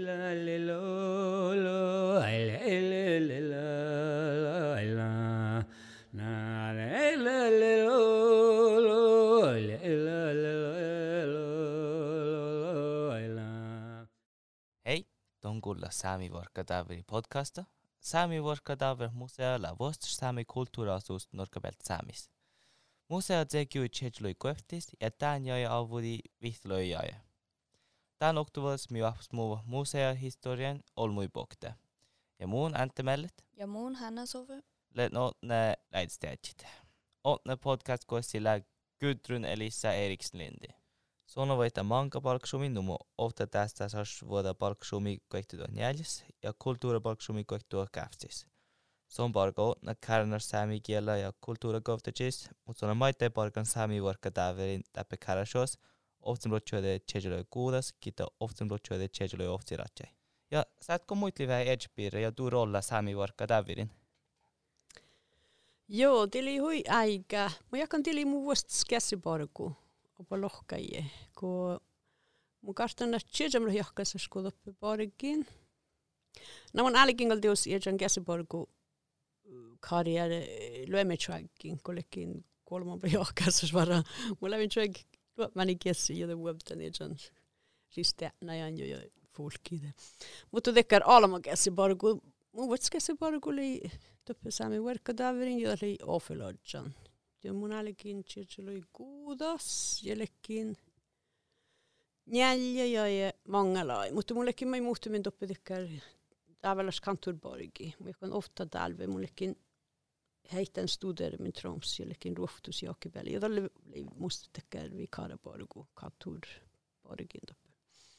Hei, ton kuulla Saami Vuorkkataveri podcasta. Saami Vuorkkataver musealla vuostus saami kulttuurasuus norkapelt saamis. Museo teki tšetšloi koeftis ja tän jäi avudi vihtloi jäi. Tän oktuvas mi vahvas muu museohistorian olmui pokte. Ja muun antemellet. Ja muun Hanna Sove. Let ne läidstäjät. Otne podcast koissilla Gudrun Elisa Eriksson Lindi. Sona võita manga palksumi numu ofta tästä saas vuoda palksumi koektuda näljas ja kulttuuripalksumi koektuda käftis. Son pargo na kärnar saami kielä ja kulttuurikohtacis, mutta sona maitteen parkan saami Vuorkkataverin täppä kärasjos, oftin blotjuode tšedjeloi kuudas, kita oftin blotjuode tšedjeloi ofti ratsai. Ja saatko muitli vähän edgepiirre ja tuu rolla saami Vuorkkataverin? Joo, tili hui aika. Mä jakan tili mun vuostas käsiparku. Opa lohkaje, kun mun kartana tšedjamla jahkasas kun toppi parkin. No mun älkin tius jäjän käsiparku karriere lyömeträgin, kollekin kolmamla jahkasas vara. Mun lävin träg mani käsi ja det vuobtan jäjän ristäänäjän jo folkide. Mutta tekkar alma käsiparku. Mun vuotas käsiparku oli toppi saami Vuorkkataverin ja oli ofilodjan. Ja mun älkin tšedjeloi kuudas, jällekin neljä ja mangalai. Mutta mullekin mä muhtumin toppi tekkär tavallas kanturborgi. Mä kan ofta talve mullekin heitän studerin Troms, jällekin ruohtus Jokibeli. Ja tälle musta tekkär vi karaborgu kanturborgin toppi.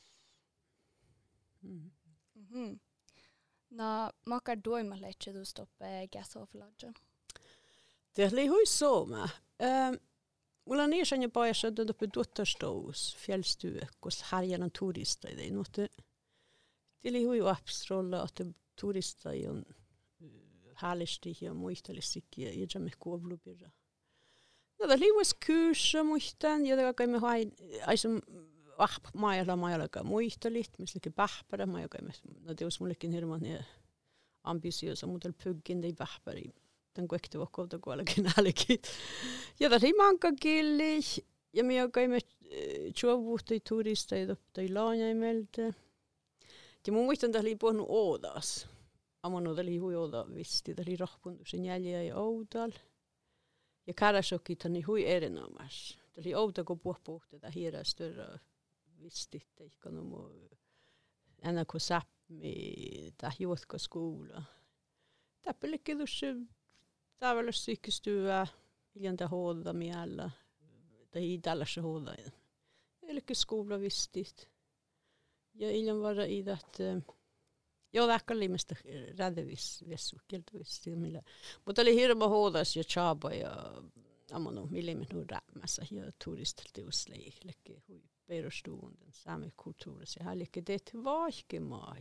No, makar doimalleitse du stoppe gasoflodjan. Det oli hui sooma. Mulla on niissä jo paikassa, että on tuottarstous, fjällstue, koska härjärän turister. Det oli hui abstrolla, että turister on härlisti ja muistelisikin ja jämme kuoblubira. Ja det oli kurser muistan, ja det kai me hain, aisum maajalla muistelit, mislekin pähpärä, no teos mullekin hirman ambitiosa, mutta pyggin ei pähpäri. Den kuekti vakolta kuolekin älkin. Ja tässä manka kieli. Ja minä käimme tjuovuhtui turisteita tai laanjaimelta. Ja mun muistan, että oli puhunut Oodas. Amon oli hui Ooda visti. Tämä oli rahpuntuksen jäljä ja Oodal. Ja kärasokit oli hui erinomas. Tämä oli Ooda, kun puhpuhti tätä hiirää större visti. Eikä no enää kuin säppi tai juotka skuula. Täppelikin tuossa tavallaan sykistyä, iljanta hoida miellä, tai tällaisessa hoida. Eli skola vistit. Ja iljan vara i että joo, ehkä oli mistä rädevis, vessukeltavisti. Mutta oli hirma hoidas ja chaba ja ammono, millä me nu rämmässä ja turistelti usleihlekin hui perustuunden saamen kulttuurissa. Ja hällekin tehty vaihkemaa.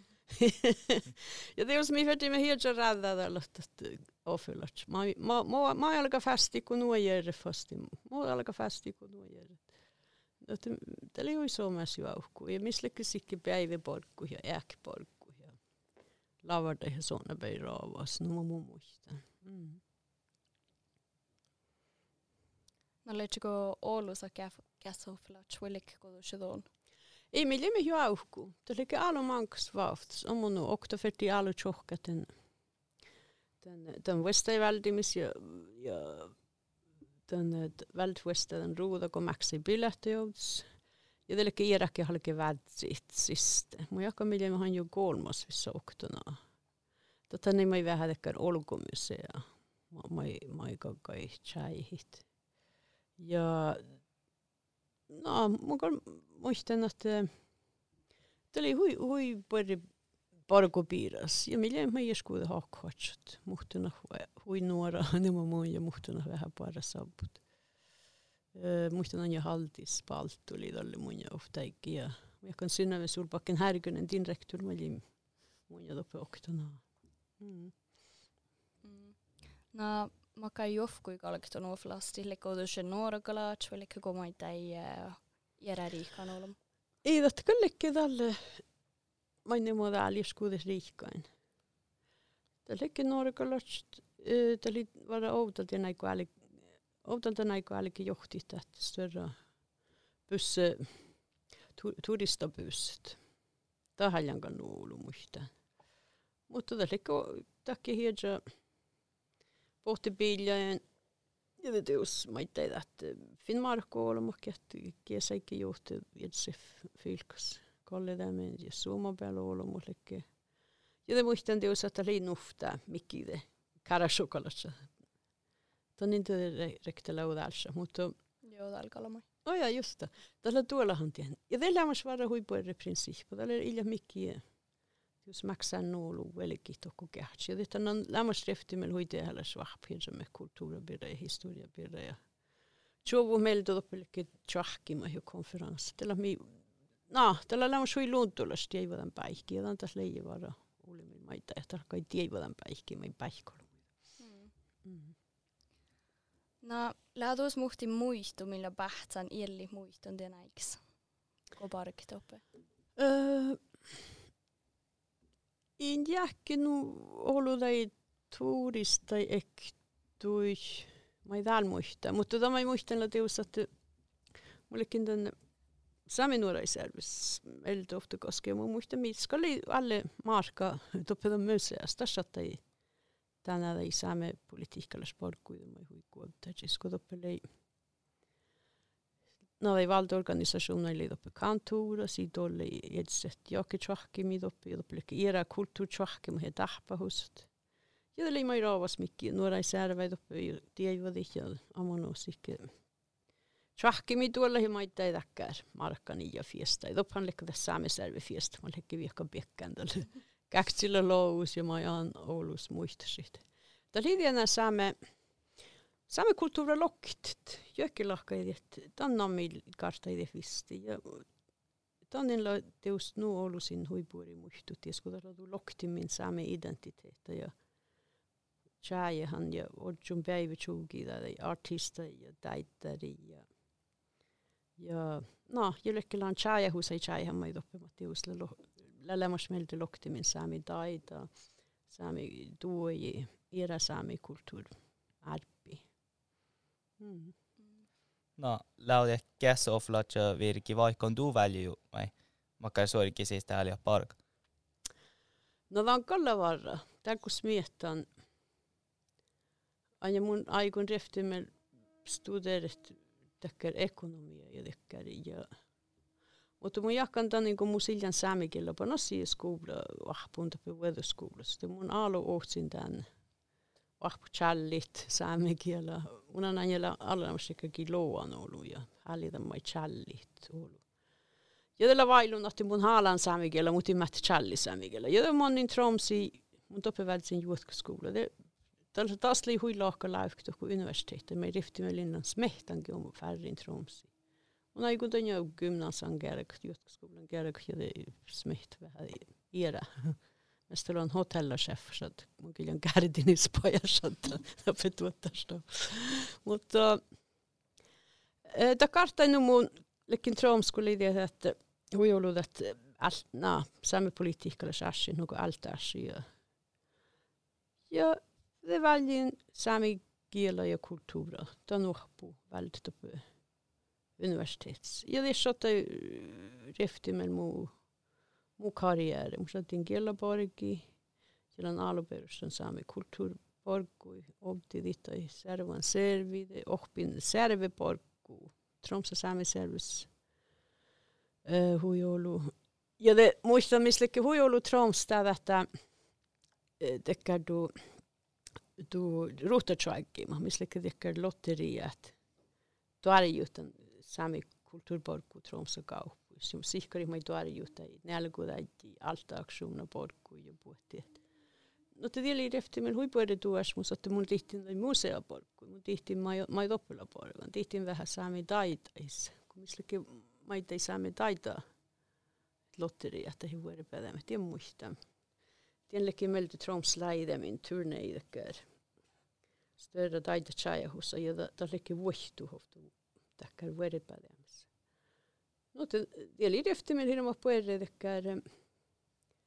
Ja teos mi färdi med helt rädda där låt avfyllat. Ma alka fasti kun nu gör fasti. Ma alka fasti kun nu gör. Det är ju så mäs ju också. Jag misslyckas sikki päiväporkku ja äkporkku ja lavarda ja såna beiravas nu må muista. No lechiko Oulussa gasoflat chwilik kodushodon. Ei meillä me jo auku. Det ligger alla mankas vafts. Om man nu åkte för till alla tjocka den västerväldimis ja den väldväster den roda går maxi biljettijods. Ja det ligger Irak och halke värdsitt sist. Men jag kan meillä han ju golmas vissa oktona. Detta ni mig vähän dekar olgomusea. Mai kai chai hit. Ja no, mun muistan, että tämä oli hui parkopiiras. Ja millä mä jeskuuden hakkatsut. Muhtuna hui nuora, nämä muun ja muhtuna vähän para sabbut. Muhtuna jo haltis palttu oli tälle mun ja oftaikki. Ja mä kan Synnöve Solbacken Härkönen, din rektor, mä olin mun ja toppe oktona. No, mä kai jofkui kalkton oflasti, lekoudus nuorakalaat, vai lekko komaita ei järjäriikan olla. Ei, että kyllekin tälle Maine modali skuudes riikkain. Tällekki nuorekalast tälle vara outalta näikäälläkin johti tätä större busse turistabusset. Tahallankan nuulu muista. Mutta tällekki takki hiedä pohti biljään. Ja det jos maittai että Finnmarko olemakki että kiesäikki johti itse fylkas. Kalle tämän ja suomapäällä olemuslekki. Ja det muistan teos että linnufta mikki karashokalassa. Tämä niin rektä laudalsa, mutta Joo, talkalama. no ja just det. Tällä tuollahan tien. Ja det lämmas vara huipuerre princip. Tällä illa mikki jos maksaa nuolu velki tokko kähtsi. Ja det on lämmas reftimel huite hela svahpinsa med kulturabirra ja historiabirra ja Tjovu meiltä toppellekin tjahkima jo konferenssi. Tällä lämmas hui luontolas tievadan päihki. Ja tämän tässä leijavara ulimin maita. Ja tällä kai tievadan päihki, mai päihkolu. No, lähdus muhti muistu, millä pähtsän illi muistun tänäiksi. Koparkit oppe. En jäkkin ollut ei turista ektui. Mä ei täällä muista. Mutta tämä ei muistella teossa, että mullekin tämän Sami nuoraiservis eltä ofta koskee. Mä muistan, mitkä oli alle marka toppeda museasta. Tässä ei tänään ei saamme politiikalla sportkuita. Mä hui kuolta. Jisko toppelei. No ei valtaorganisationer ei toppe kantora. Siitä oli edset jokin tjohkimi toppe. Toppeleki era kulttuurtjohkimi he tahpahust. Ja det oli raavas mikki. Nuoraiservei toppe tiedivät ja amonoosikke. Tjohkimi tuolla he maittai täkkär markkani ja fiesta. Toppan lekka tässä saameservi fiesta. Mä lekki viekka piekkään tälle. Käksillä lous ja mä ajan Oulus muistasit. Tämä oli vielä saame kulttuura loktit. Jökilahka ei tehty. Tämä on meillä karta ei tehty. Ja tämä on teus nu Oulusin huipuuri muistut. Ja kun tämä on loktimin saame identiteettä. Ja tjääjähän ja odjun päivätjuuki ja artista ja täittäri ja no, jollekin on tjääjähus ei tjääjähän mä ei toppima teusilla lämmas meiltä loktimin saami taita, saami tuoji, era saami kulttuur arpi. No, laude käs oflatja virki vaikka on tuu välju, vai makka suorikin siis täällä ja park. No, tämä on kalla varra. Tää kun smietan, aina mun aikun reftimel studerit tekkär ekonomia ja tekkär ja mutta mun jakkan niin kuin mun siljan saamikilla panossi skola vahpunta på väderskola. Så mun alu ohtsin tän vahpu challit saamikilla. Mun on aina allamasikin loan ollut ja hallita mai challit ollut. Ja tällä vailun otti mun haalan saamikilla, mutta mä challi saamikilla. Ja mun niin Tromsi mun toppevältsin juotkoskola. Tällä taas oli huilahka laukta kuin universiteetti. Me riftimme linnan smehtankin om färrin Tromsi. Mun ei kuitenkin jo gymnasian kärk, juotkoskolan kärk, ja det smitt vähän era. Meillä on hotellachef, så att mun kyllä on kärdinispoja, että petuottasta. Mutta tämä kartta nu mun lekin Tromskulla idea, että huijolut, että saamme politiikalla sassi, nuko altaasi. Ja det väljin saami kielä ja kulttuura. Tämä on uhpu välttämättä universitets. Ja det satte reftimel mu karriere. Mun satin kielaborgi. Siellä on aluperustan saami kulttuurborgui. Obti dittai servan servide. Oppin serveborgu. Tromsa saami servis huijolu. Ja det muistan mislekin huijolu Tromsta, että tekkär du ruutatsuaikkiima. Mislekin tekkär lotteriat. Tuarijuutan saami kulttuurborgu Tromsa kauppuis. Ja sihkari mai tuarijuutan nälkuudäiti alta-aksuuna borgu ja puhuttiin. No te tieli reftimel huipuede tuas, mutta että mun tihtiin museoborgu. Mun tihtiin mai toppelaborgu. Tihtiin vähän saami taitais. Kun mislekin maita ei saami taitaa lotteria, että he vuoden pädämme. Tien muistan. Tienlekin meiltä Troms läidemin turneidekkär. Större taita tjäjahussa ja tällekin vuohtuhoftu täkkär vuoden pädämässä. No te tieli reftimel hirma pueredekkär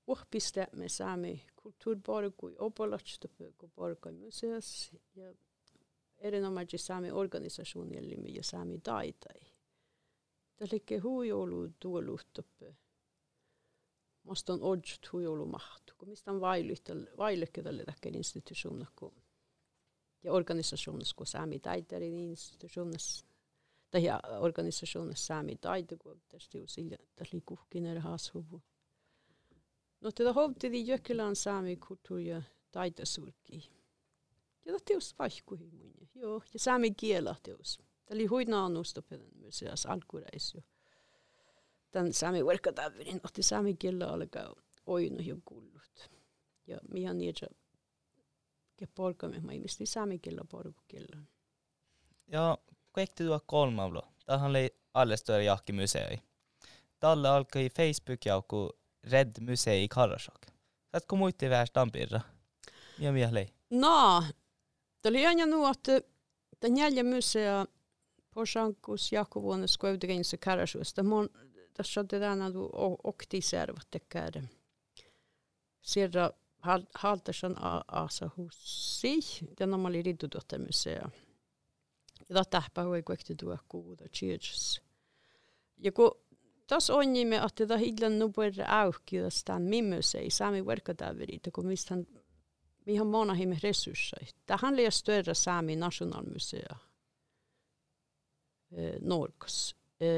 puhpistämme saamme kulttuuriborgui opolotstupe kun borgoi museas ja erinomaisesti saamme organisationille ja saamme taitai. Tällike huijoulu tuoluhtupe. Musta on odjut huijoulu mahtu, kun mistä on vailykkä tälle tähän institutionissa ja organisationissa, kun saamme taiterin institutionissa. Tai organisationissa saamme taito, kun tästä on sillä kuhkinen haashuvu. No tätä hovtidi Jökylän saami kulttuuri- ja taitosurki. Ja tämä teos vaihkuihin muinen. Joo, ja saami kielä teos. Tämä oli huinaannusta pedan myös alkureis jo. Tämän saami verkkatavirin otti saami kielä alkaa oinu ja kullut. Ja mihän niitä polkamme maimisti saami kielä porkukielä. Ja kaikki tuo kolmavlo. Tähän oli allestöä jahki museoi. Tällä alkoi Facebook-jaukku Red Musei Karasjok. Saatko muitti vähän Tampirra? Ja mielestäni? No, tämä oli aina nu, että tämä neljä musea Posankus Jakovuonas Koivdegensa Karasjosta. Tässä on tänään oktiservat tekee. Siellä haltasan Asahussi. Tämä oli Riddudotter musea. Ja tähpä hui kuitenkin tuo kuuda churches. Ja kun tässä on niin, että tämä hiljan nupuerra auki, että tämä musei saami verkkatavirit, kun mihin monahimme resursseja. Tähän oli större saami nationalmusea Norkas.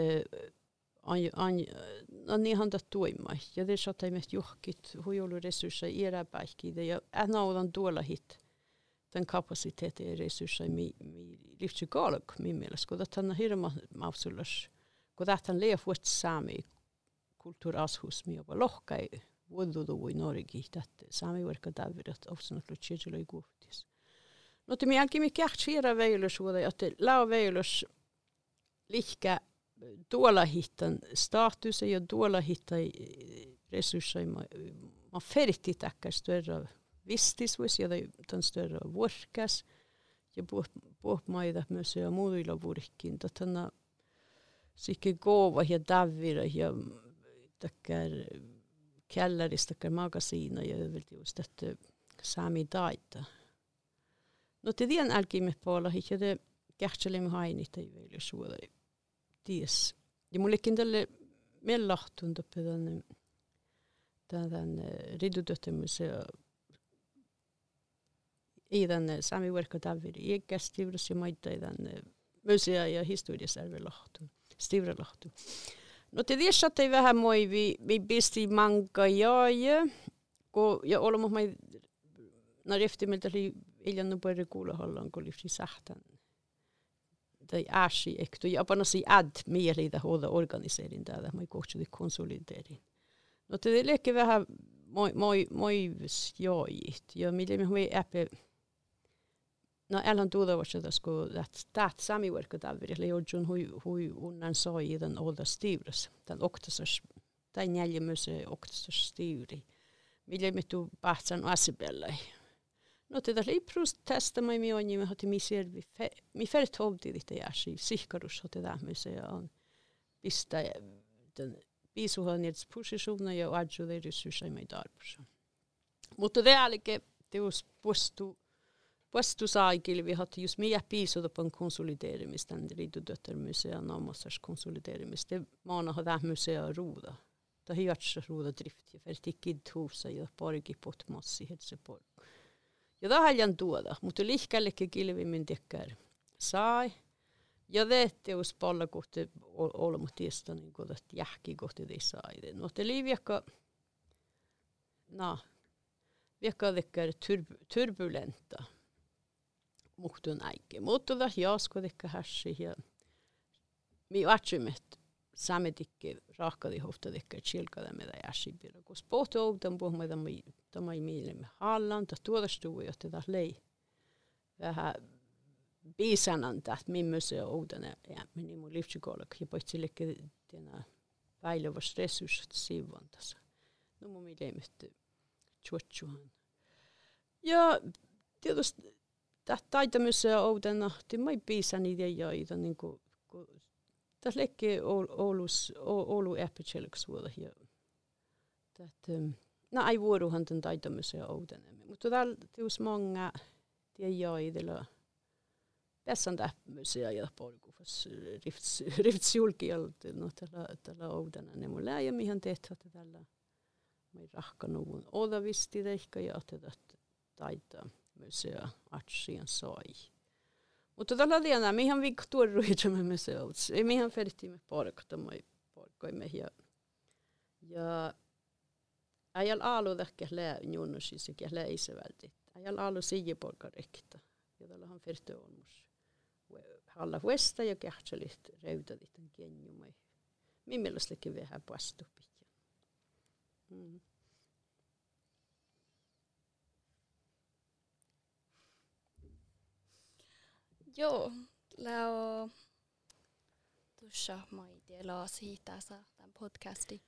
Niinhan tämä toimii. Ja det satt ei mest johkit huijoluresursseja iäräpäihkiä. Ja ennaudan tuolla hit den kapasiteetin ja resursseja mi livtsykalk min mielestä. Kun tämä on hirma mausullas. Kun tämä on leefuot saami kulttuurashus, mi jopa lohkai vuodudu i Norgi, että saami verkka täydet ofsanat lutsijälöi kuhtis. No te mielkin mi kähtsira veilus vuoda, että lau veilus lihkä tuolla hittan status ja tuolla hittai resursseja ma ferti tackar större vistisvis ja den större vorkas ja puhmaida myös ja muilla vuorikin tätä sikke gåva ja davira ja tackar källarista tackar magasiina ja överallt just että saami taita. No te dien alkimme puolella ja det kähtselimme hainit ei vielä suoda. Ties. Ja mullekin tälle mellahtun tämän Riddudotter musea i den saami verkkataviri ikästivras ja maita i den musea ja historiasärvelahtu. Stivralahtu. No te tiedät, että ei vähän moi vi pisti manka jaaje, ja olemme mai nareftimiltä oli iljan nuperre kuulahallaan, kun lifti sähtän. Tai äsi ekto, ja panasi mieli hoida organiseerin täällä, mai kohtsuti konsolideerin. No te leikki vähän moi jaajit, ja millä me hui äpe. No älhän tuudavassa tässä, kun täht sami verkkataviri, eli jodjun hui unnan sai den olda stivras, den oktasas, tai neljämöse oktasas stivri. Millä me tuu pahtsan asibellai. No tätä liiprust testamme mi on me hati mi servi mi färt hovdi lite jäsi sihkarus hati tämmöse ja on pistä den visuhanets positioner ja adjude resursseja med darbus. Mutta realike teus postu saikil vi hati just mia pisoda på konsoliderimista den Riddudotter musea namasas konsoliderimista mana ha tämmöse ruda. Ta hiatsa ruda drift ja fertikid husa ja pargi potmassi hetse por. Ja tahaljan tuoda, mutta lihkällekin kilvimmin tekkär sai. Ja teus palla kohti olemme tiestä, niin kuin että jähki kohti te sai. No te liiviakka, viekka tekkär turbulenta. Muhtun äike. Mutta da jasko tekkä hässi ja mi vatsymet sametikke rahkadi hofta tekkär chilkada med jässi pira. Kus pohti outan puhumme tämä ei mielemme hallan, ta tuodastuu, jotta ta lei vähän biisanan, että millaisia uutena ja meni mun livtsykollega ja poitsillekin tänä päivävä resurssit siivontas. No mun mielemme chuotchuhan. Ja tietysti taitamisia uutena, tämä ei biisani ideoita niin kuin tässä leikki Oulu epätseliksi vuoda ja no ei vuoruhan tämän taitamisen oudenemme, mutta täällä tius många tiedä tässä on tämmöisiä ja polkuvassa riftsjulkialta, no tällä oudenemme. Mulla ei ole mihin tehtävä tällä mai rahkanuvun. Oda visti ehkä ja tätä taita myös ja atsian sai. Mutta tällä tiedä, mihin viikko tuoruitamme myös outs. Ei mihin fertimme porkatamme porkoimme ja ajal alu ehkä lää junnosissa ja lää isevälti. Ajal alu sige porkarekta. Ja tällä on ferti olmus. Halla huesta ja kähtselit reutadit on kenjumai. Min mielestäkin vähän pastupit. Joo, lää tuossa maitielaa siitä tämän podcasti.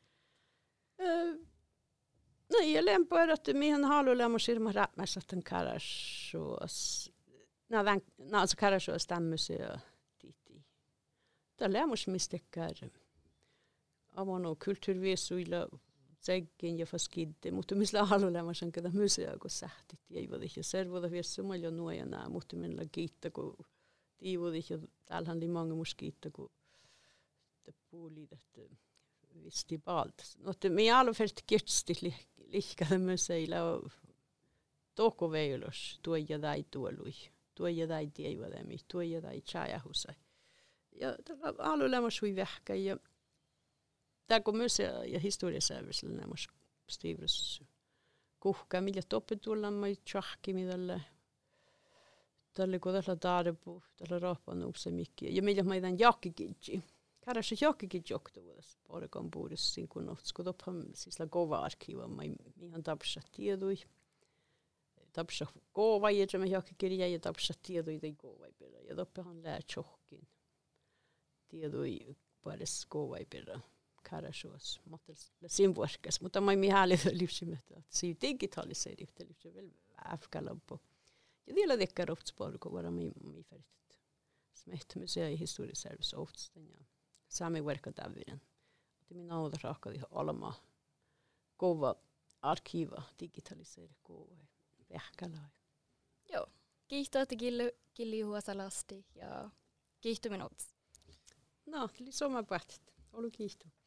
No ja lämpöä, että mihin haluamme sirma räpmässä tämän karasuos. No så karasuos tämmöisiä titi. Tällä lämmus mistekään. Avano kulttuurviesuilla segin ja faskidde, mutta missä haluamme sen kada musea kun sähtit ei voi ja servoda viessä malja nuojana, mutta minä kiittää kun tiivodi ja täällähän oli många muskiitta kun det puoli että visti balt. Mutta me alla fält kirsti lika museilla toko veilos tuoja dai tuolui. Tuoja dai tiivademi, tuoja dai chajahusa. Ja tällä haluamme sui vähkä ja tämä musea ja historiasäiväisellä nämä stiivus kuhkaa, millä toppe tullaan mai tjahki, mitä tälle kun tällä tarpu, tällä rahpanuukse mikkiä. Ja millä meidän jakkikidji. Kärässä jakkikidji joktuvuudessa porkan puudessa, kun ohtsi, kun toppan sisla kova arkiva, mihin tapsa tiedui. Tapsa kova, ja me jakkikirja, ja tapsa tiedui, ei kova ei perä. Ja toppahan lää tjohkin. Tiedui pares kova ei perä. Karasuos, mutta siinä vuoskas, mutta mä en häälitä lypsymättä. Siinä digitaliseerivät lypsy vielä äfkälampo. Ja vielä tekee rohtspolku, vara mi färdigt. Smehtämysiä ja historiaservice ohtsten ja saamme verkka täviden. Mutta minä olen rahkadi olema kova arkiva digitaliseeri kova vähkälai. Joo, kiitos, että killi huosalasti ja kiitos minut. No, eli soma pähtet. Olu kiitos.